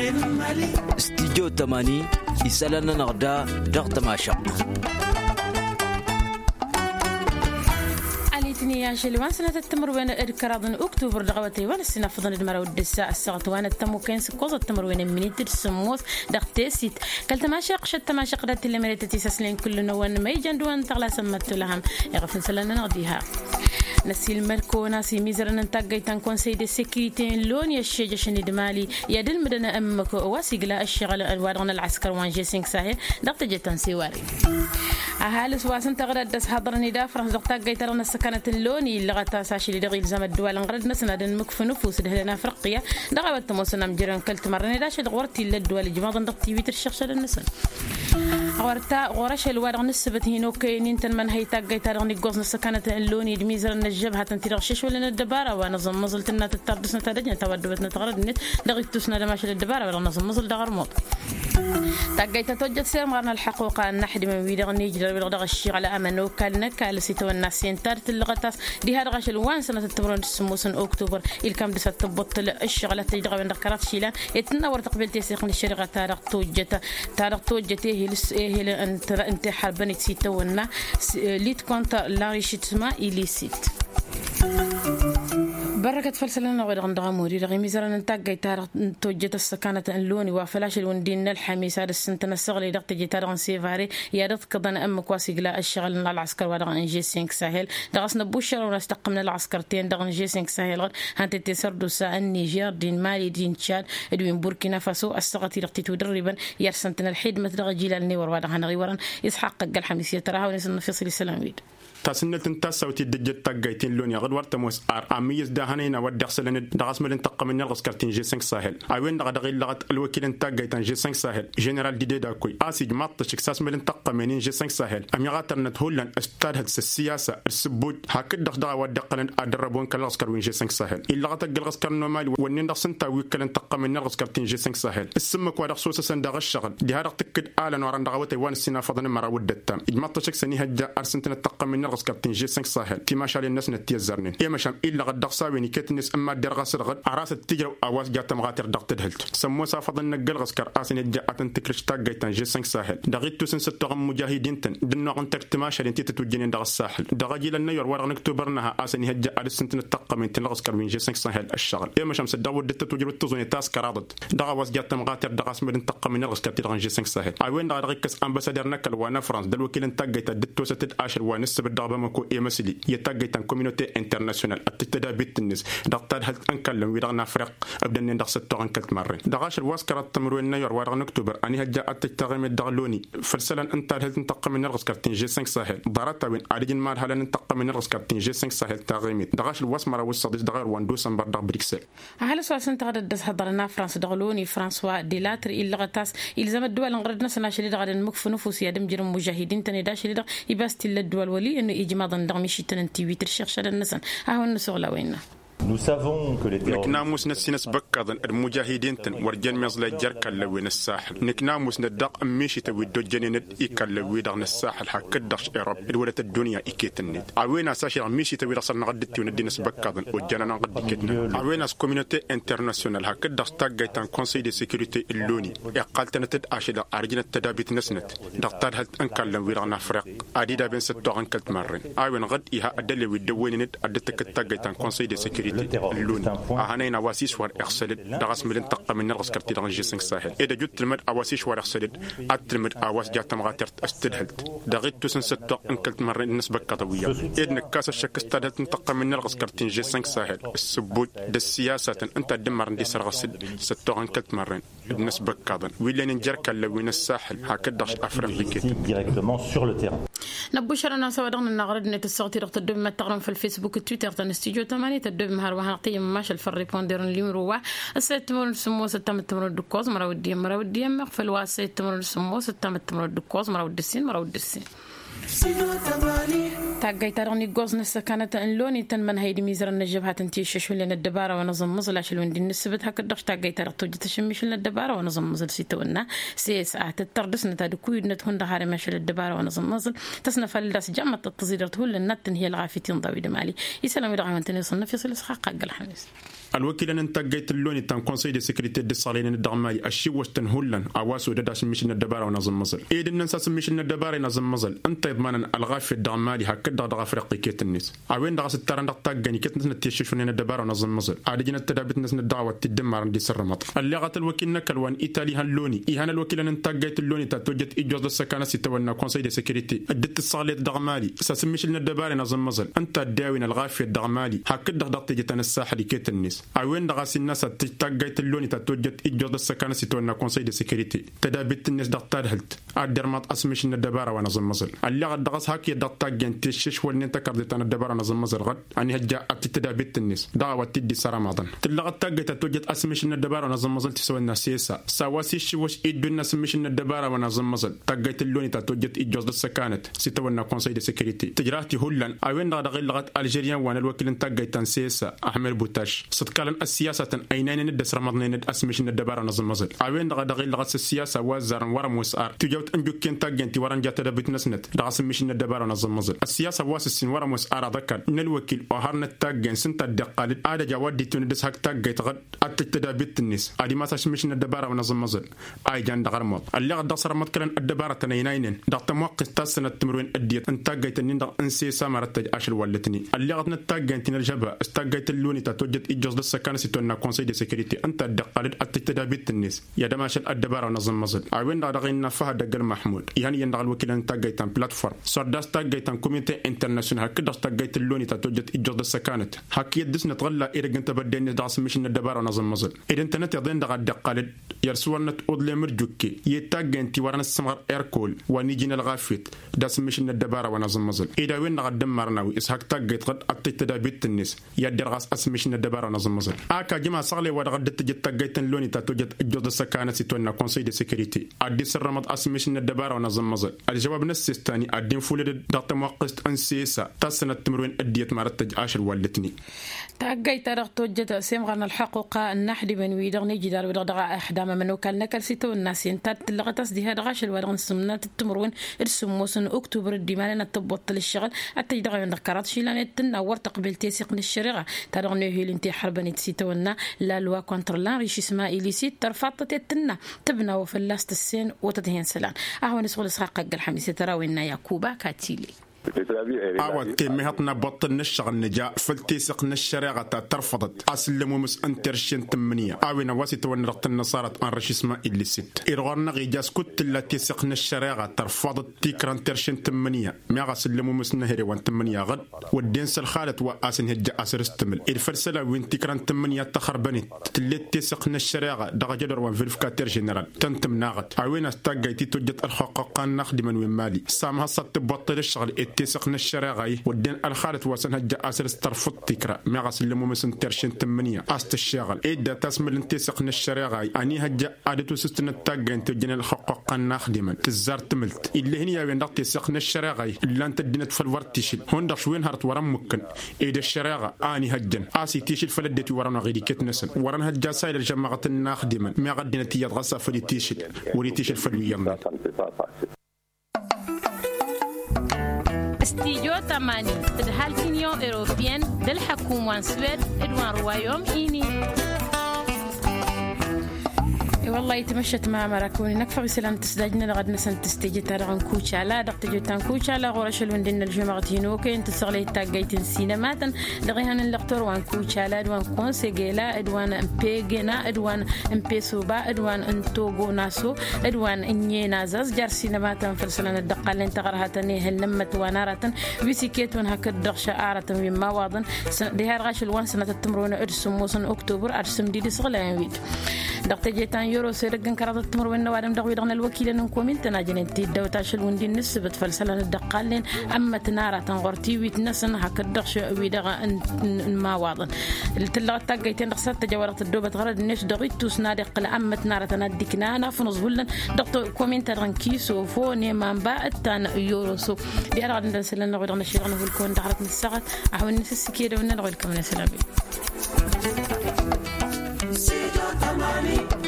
استديو 80 يسألنا نغدا ضغط ماشق يا شلوان سنة التمر وين إركراضن أكتوبر دعوتي وين السنة فضل المرة ودسا الساعة وين التمو كين سكوز التمر وين منيت السموس دقتيسيت قلت ما شق دات اللي مريت تسلين كل نوان ما يجندوان تغلا سمت لهم يغفن سلنا نغديها نسي المركو ناسي ميزرن انتاقي تنكون سيد السكريتين لون يشيج شنيد مالي يدل مدنا أمكو واسيقلا الشغل الوارغن العسكر وان جيسينك ساهل دقت جتن سيواري أهالي سواسن تغرد دس حضرني دا فرنس دقتاقي ترغن السكانة اللوني اللي غتا ساشي اللي دغيل زم الدول انغرد نسنا دن مكف نفوس دهلنا فرقية دغوت موسنا مجرن كلت مرني داش دغورتي للدول جماضن دقتي بيتر الشيخ شل النسن غورتا غورش الوارغن السبت هينو كاينين تن هي تاقي ترغن الجوز السكانة اللوني دميزرن الجبهة تنتيرغشش ولا الدبارة ونظم مزلت لنا تتردسنا تدجنا تودبتنا تغرد نت دغيتوسنا دماش الدبارة ولا نظم مزل دغر موت تاقيت توجد سير مغرنا الحقوق النحد من بيدغني يجري بالغدغ الشي على امنو كالنك كالسيتو الناس ينتارت اللغتاس دي هذا غاش الوان سنه التمرن السموسن اكتوبر الكام دس تبطل الشغله تيدغ من ذكرات شيلان يتنور تقبل تيسيق الشركه تارق توجت هي انت حربني سيتونا ليت كونت لاريشيتما إليسيت بركة فلسلنا غير غندغا موري رغي ميزران نتاقي تارق توجت السكانة اللوني وفلاش الوندين الحميس هذا السنتنا الصغلي دقت جيتار غنسيفاري يارد قضان أمك واسيقلا الشغل العسكر ودغن انجي 5 ساهل دغسنا بوشر ونستقمنا العسكرتين دغن انجي 5 ساهل غد هانت تسردو سا النيجير دين مالي دين تشاد ادوين بوركينا فاسو السغتي دقتي تدربا يرسنتنا الحيد مثل جيلال نيور ودغن غيوران يسحق الحميسية تراها ونسنا في صلي سلاميد تاسنت تاسوتي دجت تاقيتين لوني غد ورت موس اميز دهنينا ودخسلن دغس ملن تقمن الغسكرتين جي 5 ساحل ايوين دغ لغت الوكيل تاقيتان جي 5 ساحل جنرال دي داكوي اسيج مطش كساس ملن تقمنين جي 5 ساحل اميغاتر نتهولن استاد هاد السياسه السبوت هكذا دغ ودقلن ادربون كالغسكر وين جي 5 ساحل الا غت الغسكر نورمال ونين دغسن تاويكلن تقمن الغسكرتين جي 5 ساحل السمك ودخصوصا سندغ الشغل دي هذا تكد اعلن وران دغوتي وان السنا فضن مره ودتام اجمطش سني هجا ارسنتنا تقمن كابتن جي 5 ساحل كما شال الناس نتيزرني يا مشام الا غد دغساويني كتنس اما درغس غد عراس التجر اواس جات مغاتر دغت دهلت سمو صافض نقل غسكر اسن جاءت تكرش تاغيتان جي 5 ساحل دغيتو سن ستغم مجاهدين تن دنو انت تماشى انت تتوجنين دغ الساحل دغجي لنا يور ورغ نكتوبرنها اسن هجا على سنت نتقم تن غسكر من جي 5 ساحل الشغل يا مشام سداو دت توجر تزوني تاس كرادت دغ واس جات مغاتر دغس من تقم من غسكر تن جي 5 ساحل ايوين دغ ركس امباسادور نكل وانا فرنسا دل وكيل تاغيت دتو ستد اشر ونس بالدغ يمسلي يتاقيتان كوميونيتي انترناسيونال التتدا بيتنس دقتاد هل انكلم ويرغنا فرق ابدا ندخ ستوغن كلت مرين دغاش الواسكر التمرين نيور ورغن اكتوبر اني هجا التتغيم الدغلوني فلسلا انت هل تنتقم من الغسكرتين جي 5 ساحل ضرطا وين اريجن مال هل ننتقم من الغسكرتين جي 5 ساحل تغيمت دغاش الواسمره والصديق دغير وان دوسمبر دغ بريكسل هل سوا سنت غد حضرنا فرنسا دغلوني فرانسوا ديلاتر الا غتاس الزم الدول نغردنا سناشلي دغ نمكف نفوس يدم جرم مجاهدين تني داش لي يباستي للدول ولي انه اجماضا دغمشي تنتي ويتر شيخ النسن هاو النسوغ لوينا Nous savons que les terroristes نكناموس نسينس بكاضن المجاهدين تن ورجال مزلا جركا لوين الساحل نكناموس ندق ميشي توي دوجنينت إيكال لوي دغن الساحل هكدش إيراب الولة الدنيا إيكيتنيت عوينا ساشر ميشي توي رسل نغدتي وندينس بكاضن وجانا نغدي كتنا عوينا كوميونيتي انترناسيونال هكدش تاقيتان كونسي دي سيكوريتي اللوني إقالتنا تد أشيدا أرجنا التدابيت نسنت دغتاد هل أنكال لوي دغن أفريق أديدا بين ستوغن كلت مرين عوين غد إيها أدلي ويدوينت أدتك تاقيتان كونسي دي سيكوريتي اللون أهنينا واسيش ور إخسلت دغس ملين تقى من الغسكرتي دغن جي 5 ساحل إذا جت المد أواسيش ور إخسلت أتلمد أواس جات مغاتر استدهلت دغيت تسن ستة أنكلت مرة النسبة قضوية إذا نكاس الشك استدهلت تقى من الغسكرتي جي 5 ساحل السبوت د السياسة أنت دمر ندي سرغسل ستة أنكلت مرة النسبة قضن ولا نجرك لوين الساحل هكذا أفريقيا directement sur le terrain. نبشرنا سوا دغن النغرد نت الصوتي رقت الدب ما تقرن في الفيسبوك تويتر تن استوديو 8 تدب مهر وها قيم ماش الفريبوندير اليوم الستمر سمو ستمر الدكوز مرا ودي مغفل واسيت تمر سمو ستمر الدكوز مرا ودسين تاقي ترغني قوز نسا كانت انلوني تنمن هيدي ميزر النجبها تنتيش شو لنا الدبارة ونظم مزل عشان وندي نسبت هكا الدرش تاقي ترغ توجد تشميش لنا الدبارة ونظم مزل سيتونا ساعة تتردس نتادو كويد نتهون دهاري ماشي للدبارة ونظم مزل تسنف الراس جامعة التزيدر تهول النتن هي الغافتين ضوي دمالي يسلم يدعون تنيصل نفس الاسحاق الحميس الوكيل ان تاجيت اللوني تان كونساي دي سيكوريتي دي صالين الدغماي اشي واش تنهولن اواسو دداش مشينا الدباره ونظم مزل ايد الناس مشينا الدباره نظم مزل انت يضمن الغاف في الدغمالي هكذا دغ افريقي كيت الناس اوين دغ ستران دغ تاغني كيت نتيشف من الدباره ونظم مزل عادجنا تدابت ناس الدعوه تدمر عندي سرمط اللي غات الوكيل نكلوان ايطالي هاللوني ايهان الوكيل ان تاجيت اللوني توجد ايجوز السكانه سيتونا كونساي دي سيكوريتي ادت الصالين الدغمالي اساس مشينا الدباره نظم مزل انت داوين الغاف في الدغمالي هكذا دغ تجي تن الساحل كيت الناس اوين دغ الناس تتاجيت اللوني توجد إيجاد السكانة سيتونا كونساي دي سيكوريتي تدابت الناس دقتار هلت الدرمات أسمش إن الدبارة ونظم مزل اللي غد دغس هاكي دقتاجين تشش والنين تكردت أنا الدبارة نظم مزل غد أني هجا تدابت الناس دعوة تدي سرماضا تلغت تاجيت توجد أسمش إن الدبارة ونظم مزل تسوي الناس سياسة سواسيش وش إيد الناس مش إن الدبارة ونظم مزل تاجيت اللوني توجد إيجاد السكانة سيتونا كونساي دي سيكوريتي تجراتي هولن أوين غد لغت الجيريان وانا الوكيل تاجيت سياسة أحمد بوتاش صدقاً السياسة أينين ندس رمضان ند أسمش إن الدبارة نظم مزل أوين دغيل لغت السياسة وزارن ورم وسار تجاوت أنجو كين تاجنتي وران جات دبت نسنت دغسمش إن الدبارة نظم مزل السياسة واسسين ورم وسار ذكر إن الوكيل وهرنا تاجن سنت الدقال عاد جوادي تندس هك تاجت غد أتتدابت الناس أدي ما تسمش إن الدبارة ونظم مزل أي جان دغرمط اللي غد دصر متكلن الدبارة تنينين دغت موقف تسنة تمرين أديت أن تاجت إن دغ إنسي سمرت أشل ولتني اللي غد نتاجنتي نرجبها استاجت اللوني توجد إيجاز السكان ستونا كونساي دي سيكوريتي أنت الدقالد أتتدابت الناس يا دماش الدبارة ونظم مزل أوين دغين فهد دقل محمود يعني يندغ الوكيل أن تاجيتان بلاتفورم صرداس تاجيتان كوميتي انترناسيونال كده تاجيت اللوني توجد إيجاز السكانت هكي يدس نتغلى إذا كنت بدين داس مش إن الدبارة ونظم مزل إذا أنت نتيضين دغ الدقالد يرسون أضل مرجوكي يتاجنتي ورنا السمر إيركول ونيجينا الغافيت داس مش إن الدبارة ونظم مزل إذا وين دغ الدمرناوي إسحاق تاجيت غد أتتدابت الناس يدرغاس أسمش إن الدبارة ونظم مزل أكا جماعة صغلي ودغد تجد تاجيتن لوني توجد إيجاد السكانة سيتونا كونساي دي سيكوريتي أدي سرمت أسمش إن الدبارة ونظم مزل الجواب نسستاني أدين فولد دغت موقست أنسيسا تسنة تمرين أديت مرتج عاشر والتني تاجي ترى توجد سمغنا الحقوق النحد بن ويدغني جدار ودغ أحدام منو كان نكل سيتو الناس ينتد لغتس دي هذا غاش الورغن سمنات التمرين السموسن أكتوبر الدمالنا تبطل الشغل التجدغ يندكرات شيلان التنور تقبل تيسيق من الشريعة ترغني هي الانتي حربني تسيتونا لا لوا كونتر لا ريش اسمها إليسيت ترفضت التنة تبنى وفلاست السين وتدهين سلام أهون سؤال إسحاق الحميسي تراوينا ياكوبا كاتيلي أود كميهاتنا بطن الشغل نجا فلتيسق الشريعة ترفضت أسلم مس انترشين تمنية أوينا واسيت ونرقت النصارى أنرش اسمها إلي ست إرغرنا غيجاس كت التي سقنا الشريعة ترفضت تيكرا انترشين تمنية ميغا سلم مس نهري وان تمنية غد والدين سلخالت وآسن هجا أسر استمل الفرسلة وين تيكرا تمنية تخربنت تلتي سقنا الشريعة دغا جدر وان فيرفكاتير جنرال تنتم ناغت أوينا استاقايتي توجد الحقوقان نخدم من مالي سامها صد بطل الشغل تسقنا الشريعة والدين الخالد وسن هجا أسر استرفض تكرا ما غسل ممسن ترشين تمنية أست الشغل إيدا تسمل تسقنا الشريعة أني هجا عادتو سستنا التاقة انت جن الحقوق ناخدما تزار تملت اللي هني وين دق تسقنا الشريعة إلا أنت الدين تفلورت تشيل هون داش وين هرت ورم ممكن إيدا الشريعة أني هجن آسي تشيل فلدتي ورنا غيري كتنسن ورنا هجا سايل الجماعة ناخدما ما غدنا تياد غصا فلي تشيل وري تشيل فلويا استيجو تماني الهالفينيو إيروبيان للحكومة سويد إدوان روايوم إيني والله يتمشت مع مراكوني نكفر سلام تسداجنا لغد نسن تستيجي تارغن كوشا لا دقت جوتان كوشا لا غورش الوندن الجماعتينو كاين تسغلي تاغيتن سينماتن لغيهان اللقطور وان كوشا لا ادوان كونسيغيلا ادوان امبيغنا ادوان امبيسوبا ادوان انتوغو ناسو ادوان اني نازاز جار سينماتن فرسلان الدقالين تغرهاتني هلمت ونارة بيسيكيت ون هكا دغشا آرة مما واضن دهار غاش الوان سنة التمرون ارسم موسن اكتوبر ارسم دي سغلان ويد دقت جيتان يورو سيرجن كرات التمر وين وادم دغوي دغنا الوكيل نكون من تناجن تيدو تاشل وندي نسبة فلسلة الدقالين أما تنارة تنغرتي ويتنسن هكدغش ويدغ ما واضن التلغة تاقيتين رخصات تجاورت الدوبة غرد الناس دغيتو سنادق لأما تنارة تناديكنا نافنز هولن دكتور كومين ترغن كيسو فوني من باءتان يوروسو دي أرغد ندسلن نغوي دغنا شيغنا هولكون دغرت نساقت أحوال نسس كيدا ونرغوي لكم نسلابي